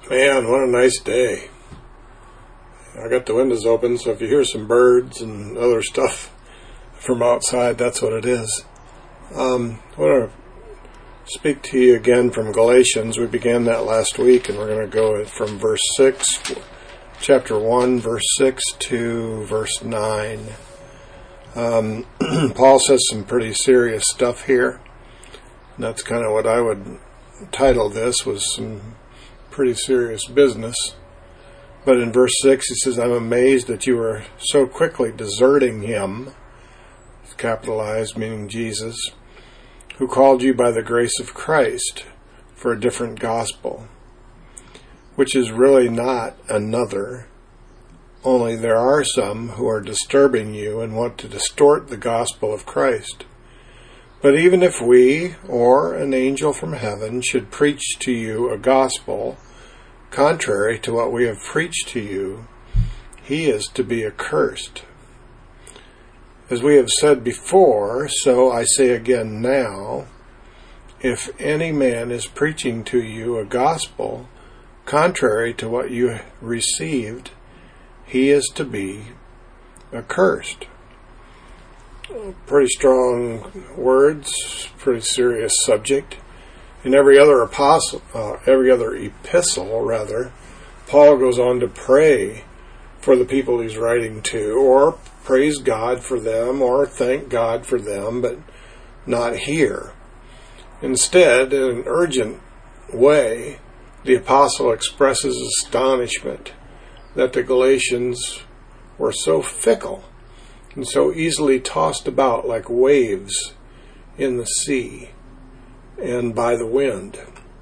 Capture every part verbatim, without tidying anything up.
Man, what a nice day. I got the windows open, so if you hear some birds and other stuff from outside, that's what it is. Um, I want to speak to you again from Galatians. We began that last week, and we're going to go from verse six, chapter one, verse six to verse nine. Um, Paul says some pretty serious stuff here. And that's kind of what I would title this, was some pretty serious business. But in verse six he says, I'm amazed that you are so quickly deserting him, capitalized, meaning Jesus, who called you by the grace of Christ for a different gospel, which is really not another. Only there are some who are disturbing you and want to distort the gospel of Christ. But even if we, or an angel from heaven, should preach to you a gospel contrary to what we have preached to you, he is to be accursed. As we have said before, so I say again now, if any man is preaching to you a gospel contrary to what you received, he is to be accursed. Pretty strong words, pretty serious subject. In every other apostle, uh, every other epistle, rather, Paul goes on to pray for the people he's writing to, or praise God for them, or thank God for them, but not here. Instead, in an urgent way, the apostle expresses astonishment that the Galatians were so fickle and so easily tossed about like waves in the sea and by the wind.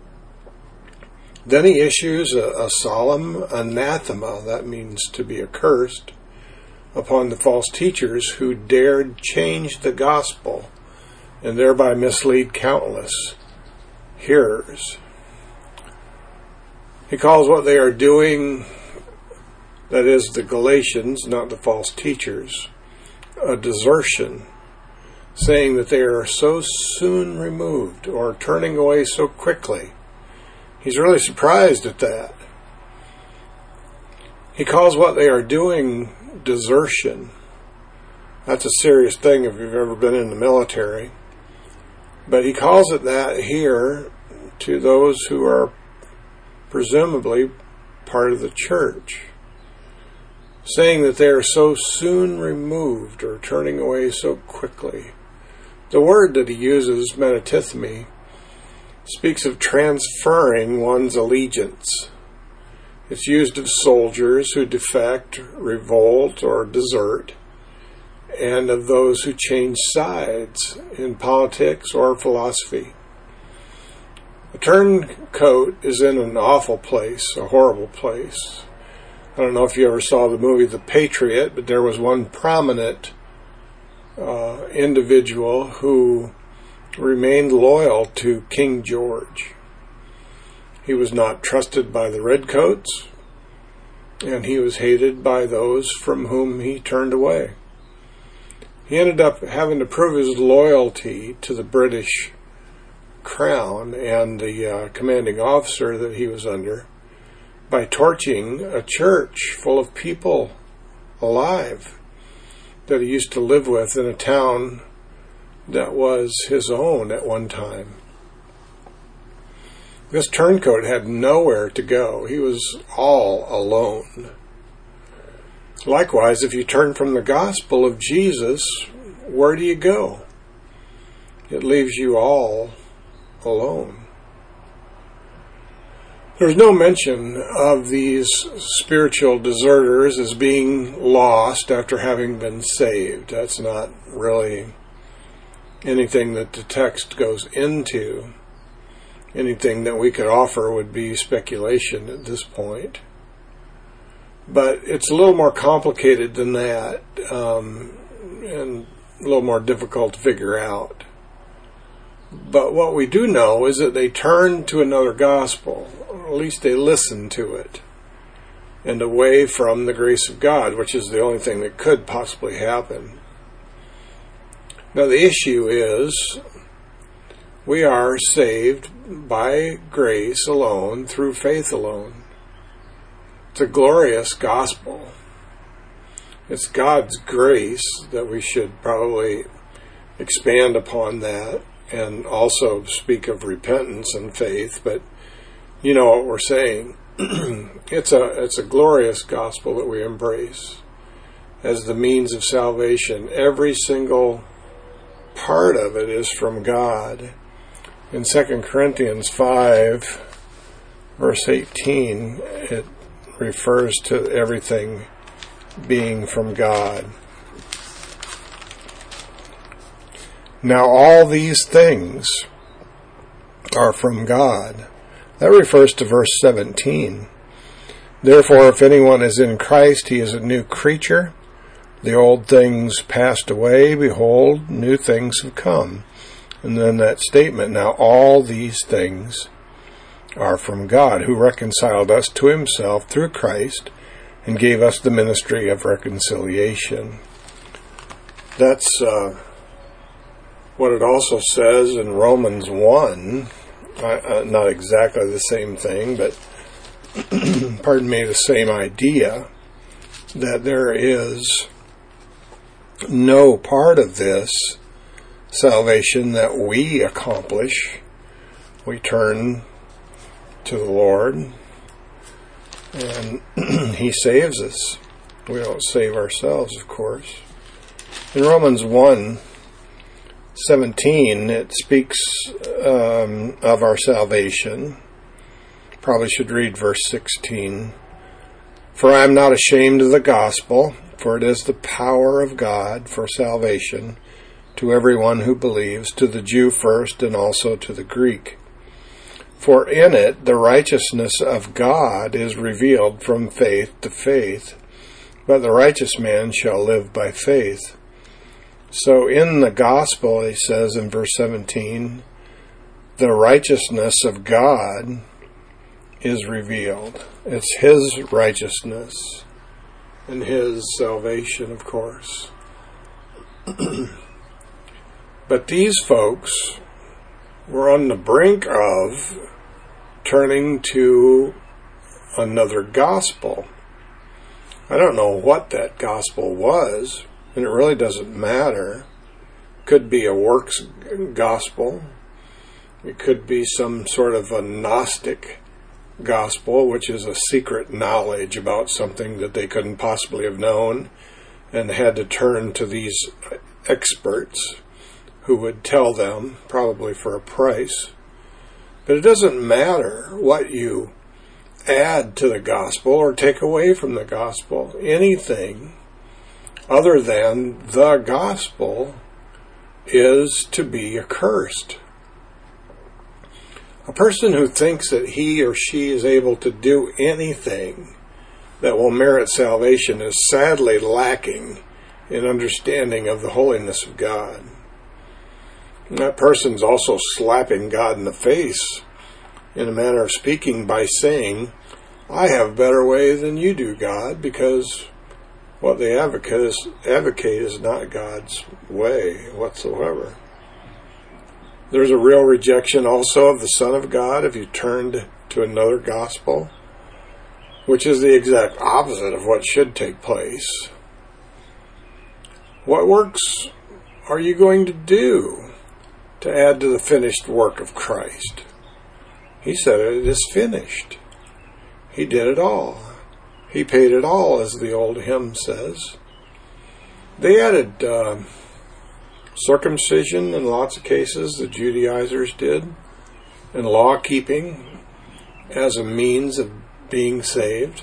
Then he issues a, a solemn anathema, that means to be accursed, upon the false teachers who dared change the gospel and thereby mislead countless hearers. He calls what they are doing, that is the Galatians, not the false teachers, a desertion, saying that they are so soon removed or turning away so quickly. He's really surprised at that. He calls what they are doing desertion. That's a serious thing if you've ever been in the military. But he calls it that here to those who are presumably part of the church, saying that they are so soon removed or turning away so quickly. The word that he uses, metatithmi, speaks of transferring one's allegiance. It's used of soldiers who defect, revolt, or desert, and of those who change sides in politics or philosophy. A turncoat is in an awful place, a horrible place. I don't know if you ever saw the movie The Patriot, but there was one prominent uh, individual who remained loyal to King George. He was not trusted by the redcoats, and he was hated by those from whom he turned away. He ended up having to prove his loyalty to the British crown and the uh, commanding officer that he was under by torching a church full of people alive that he used to live with in a town that was his own at one time. This turncoat had nowhere to go. He was all alone. Likewise, if you turn from the gospel of Jesus, where do you go? It leaves you all alone. There's no mention of these spiritual deserters as being lost after having been saved. That's not really anything that the text goes into. Anything that we could offer would be speculation at this point. But it's a little more complicated than that, um, and a little more difficult to figure out. But what we do know is that they turned to another gospel, or at least they listened to it, and away from the grace of God, which is the only thing that could possibly happen. Now the issue is, we are saved by grace alone, through faith alone. It's a glorious gospel. It's God's grace that we should probably expand upon that and also speak of repentance and faith, but you know what we're saying. It's a it's a glorious gospel that we embrace as the means of salvation. Every single part of it is from God. In Second Corinthians five, verse eighteen, it refers to everything being from God. Now all these things are from God. That refers to verse seventeen. Therefore, if anyone is in Christ, he is a new creature. The old things passed away. Behold, new things have come. And then that statement, now all these things are from God, who reconciled us to himself through Christ and gave us the ministry of reconciliation. That's uh, what it also says in Romans one. Uh, not exactly the same thing, but pardon me, the same idea, that there is no part of this salvation that we accomplish. We turn to the Lord and he saves us. We don't save ourselves, of course. In Romans one seventeen, it speaks um, of our salvation. Probably should read verse sixteen. For I am not ashamed of the gospel, for it is the power of God for salvation to everyone who believes, to the Jew first and also to the Greek. For in it the righteousness of God is revealed from faith to faith, but the righteous man shall live by faith. So in the gospel, he says in verse seventeen, the righteousness of God is revealed. It's his righteousness and his salvation, of course. But these folks were on the brink of turning to another gospel. I don't know what that gospel was, and it really doesn't matter. Could be a works gospel. It could be some sort of a Gnostic gospel, which is a secret knowledge about something that they couldn't possibly have known and had to turn to these experts who would tell them, probably for a price. But it doesn't matter what you add to the gospel or take away from the gospel. Anything other than the gospel is to be accursed. A person who thinks that he or she is able to do anything that will merit salvation is sadly lacking in understanding of the holiness of God. And that person's also slapping God in the face, in a manner of speaking, by saying, I have a better way than you do, God, because what they advocate is, advocate is not God's way whatsoever. There's a real rejection also of the Son of God if you turned to another gospel, which is the exact opposite of what should take place. What works are you going to do to add to the finished work of Christ? He said it is finished. He did it all. He paid it all, as the old hymn says. They added uh, circumcision in lots of cases, the Judaizers did, and law-keeping as a means of being saved.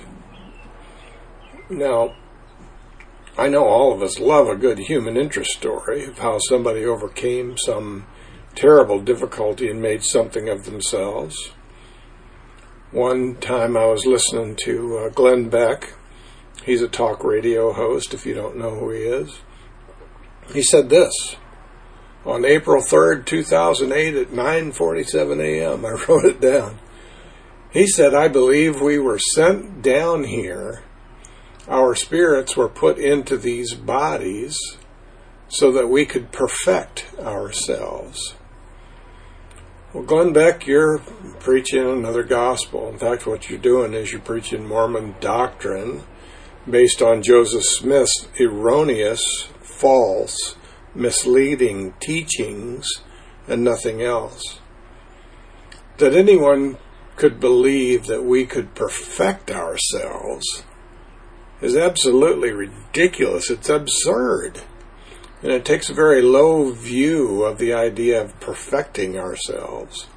Now, I know all of us love a good human interest story of how somebody overcame some terrible difficulty and made something of themselves. One time I was listening to uh, Glenn Beck. He's a talk radio host, if you don't know who he is. He said this on April third, two thousand eight at nine forty-seven a.m. I wrote it down. He said, I believe we were sent down here. Our spirits were put into these bodies so that we could perfect ourselves. Well, Glenn Beck, you're preaching another gospel. In fact, what you're doing is you're preaching Mormon doctrine based on Joseph Smith's erroneous, false, misleading teachings and nothing else. That anyone could believe that we could perfect ourselves is absolutely ridiculous. It's absurd. And it takes a very low view of the idea of perfecting ourselves.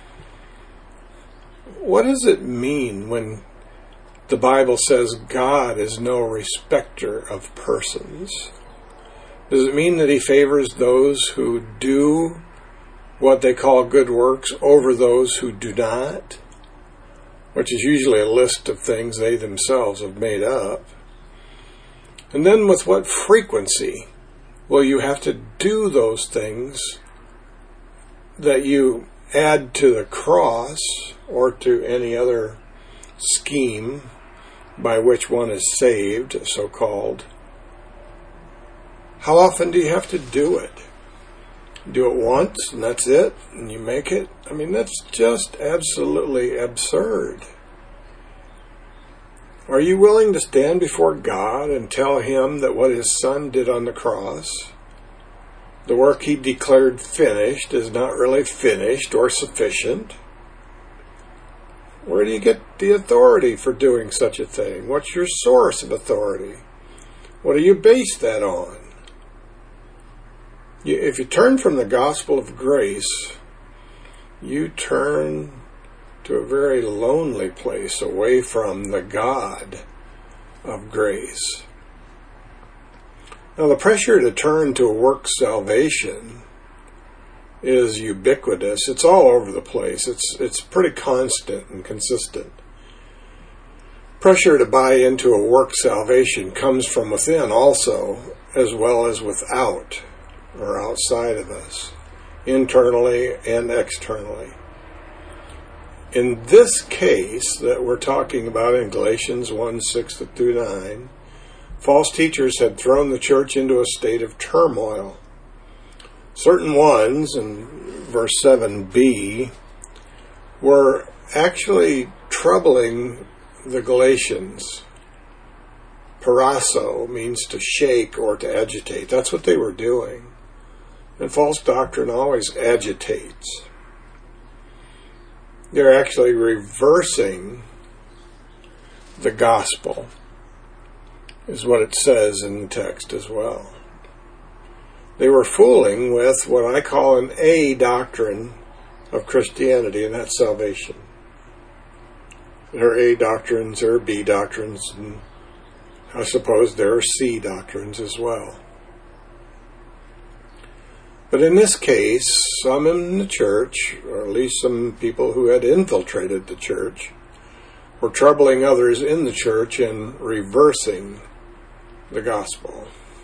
What does it mean when the Bible says God is no respecter of persons? Does it mean that he favors those who do what they call good works over those who do not? Which is usually a list of things they themselves have made up. And then with what frequency will you have to do those things that you add to the cross or to any other scheme by which one is saved, so-called? How often do you have to do it? Do it once and that's it, and you make it? I mean, that's just absolutely absurd. Are you willing to stand before God and tell him that what his son did on the cross, the work he declared finished, is not really finished or sufficient? Where do you get the authority for doing such a thing? What's your source of authority? What do you base that on? You, if you turn from the gospel of grace, you turn to a very lonely place away from the God of grace. Now, the pressure to turn to a work salvation is ubiquitous. It's all over the place. It's it's pretty constant and consistent. Pressure to buy into a work salvation comes from within also, as well as without or outside of us, internally and externally. In this case that we're talking about in Galatians one, six through nine, false teachers had thrown the church into a state of turmoil. Certain ones, in verse seven b, were actually troubling the Galatians. Parasso means to shake or to agitate. That's what they were doing. And false doctrine always agitates. They're actually reversing the gospel, is what it says in the text as well. They were fooling with what I call an A doctrine of Christianity, and that's salvation. There are A doctrines, there are B doctrines, and I suppose there are C doctrines as well. But in this case, some in the church, or at least some people who had infiltrated the church, were troubling others in the church and reversing the gospel.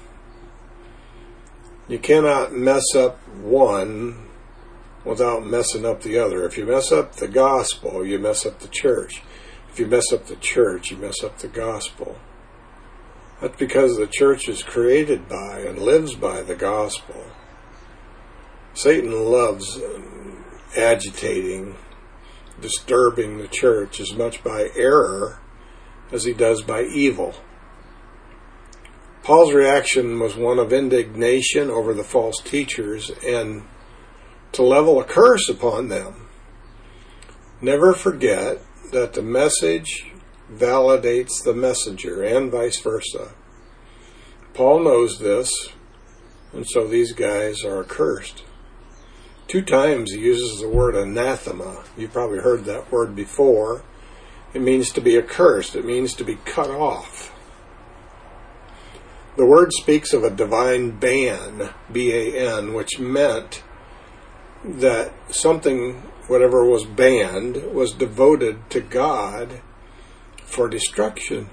You cannot mess up one without messing up the other. If you mess up the gospel, you mess up the church. If you mess up the church, you mess up the gospel. That's because the church is created by and lives by the gospel. Satan loves agitating, disturbing the church as much by error as he does by evil. Paul's reaction was one of indignation over the false teachers and to level a curse upon them. Never forget that the message validates the messenger and vice versa. Paul knows this, and so these guys are accursed. Two times he uses the word anathema. You've probably heard that word before. It means to be accursed. It means to be cut off. The word speaks of a divine ban, B A N, which meant that something, whatever was banned, was devoted to God for destruction.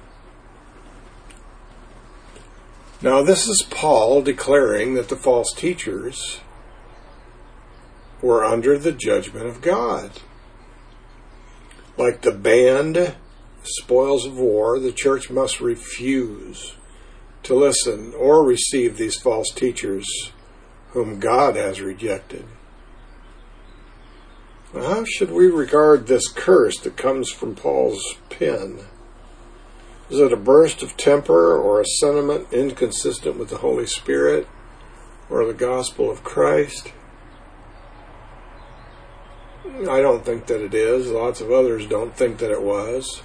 Now, this is Paul declaring that the false teachers were under the judgment of God. Like the banned spoils of war, the church must refuse to listen or receive these false teachers whom God has rejected. How should we regard this curse that comes from Paul's pen? Is it a burst of temper or a sentiment inconsistent with the Holy Spirit or the gospel of Christ? I don't think that it is. Lots of others don't think that it was.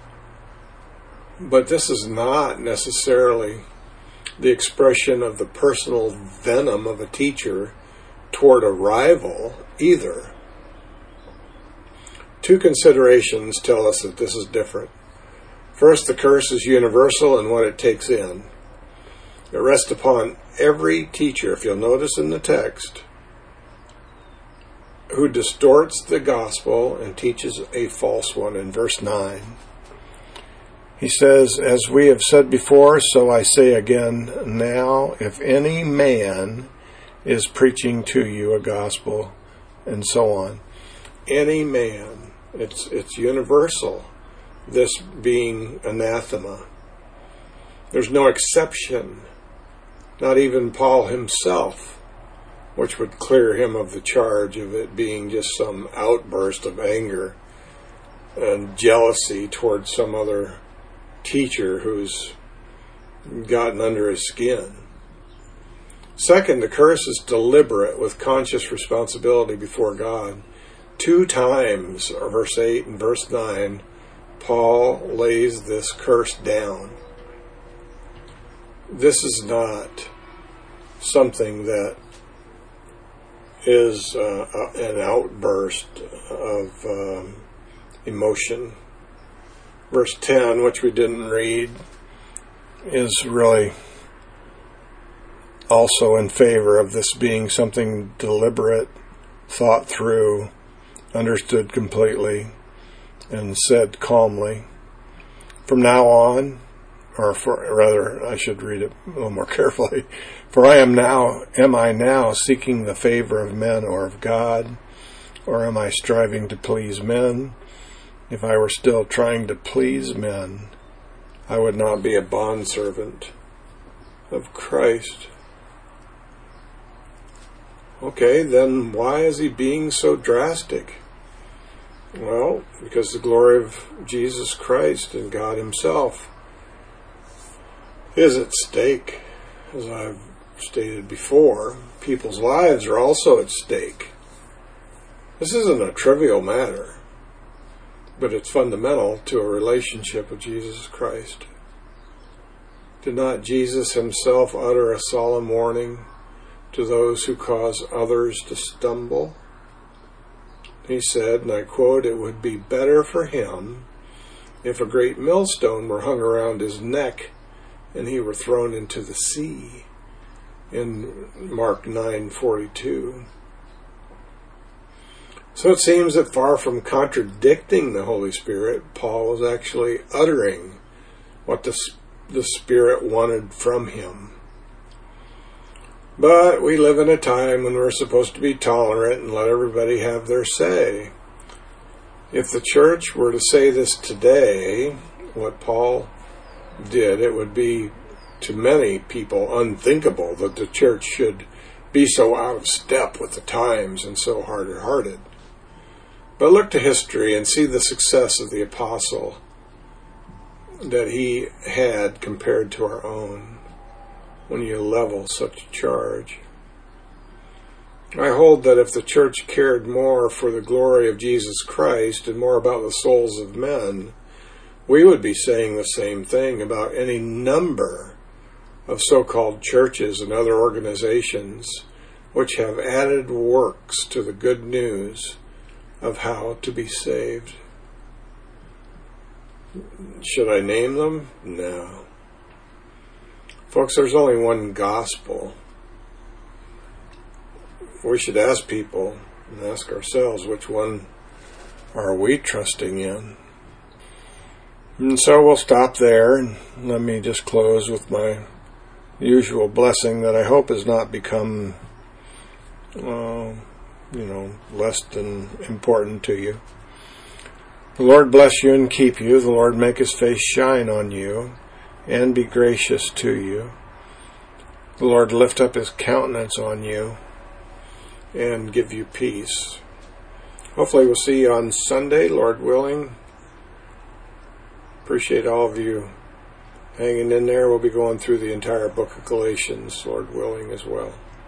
But this is not necessarily the expression of the personal venom of a teacher toward a rival either. Two considerations tell us that this is different. First, the curse is universal in what it takes in. It rests upon every teacher, if you'll notice in the text, who distorts the gospel and teaches a false one in verse nine. He says, as we have said before, so I say again now, if any man is preaching to you a gospel, and so on. Any man. It's it's universal, this being anathema. There's no exception, not even Paul himself, which would clear him of the charge of it being just some outburst of anger and jealousy towards some other teacher who's gotten under his skin. Second, the curse is deliberate with conscious responsibility before God. Two times, verse eight and verse nine, Paul lays this curse down. This is not something that is uh, an outburst of um, emotion. Verse ten, which we didn't read, is really also in favor of this being something deliberate, thought through, understood completely, and said calmly. From now on, or for, rather, I should read it a little more carefully. For I am now, am I now seeking the favor of men or of God, or am I striving to please men? If I were still trying to please men, I would not be a bondservant of Christ. Okay, then why is he being so drastic? Well, because the glory of Jesus Christ and God himself is at stake. As I've stated before, people's lives are also at stake. This isn't a trivial matter, but it's fundamental to a relationship with Jesus Christ. Did not Jesus himself utter a solemn warning to those who cause others to stumble? He said, and I quote, "It would be better for him if a great millstone were hung around his neck and he were thrown into the sea," in Mark nine forty-two. So it seems that far from contradicting the Holy Spirit, Paul was actually uttering what the, the Spirit wanted from him. But we live in a time when we're supposed to be tolerant and let everybody have their say. If the church were to say this today, what Paul did, it would be to many people unthinkable that the church should be so out of step with the times and so hard-hearted. But look to history and see the success of the apostle that he had compared to our own. When you level such a charge, I hold that if the church cared more for the glory of Jesus Christ and more about the souls of men, we would be saying the same thing about any number of so-called churches and other organizations which have added works to the good news of how to be saved. Should I name them? No. Folks, there's only one gospel. We should ask people and ask ourselves, which one are we trusting in? And so we'll stop there, and let me just close with my usual blessing that I hope has not become, uh, you know, less than important to you. The Lord bless you and keep you. The Lord make his face shine on you and be gracious to you. The Lord lift up his countenance on you and give you peace. hopefully we'll see you on Sunday, Lord willing. Appreciate all of you hanging in there. We'll be going through the entire book of Galatians, Lord willing, as well.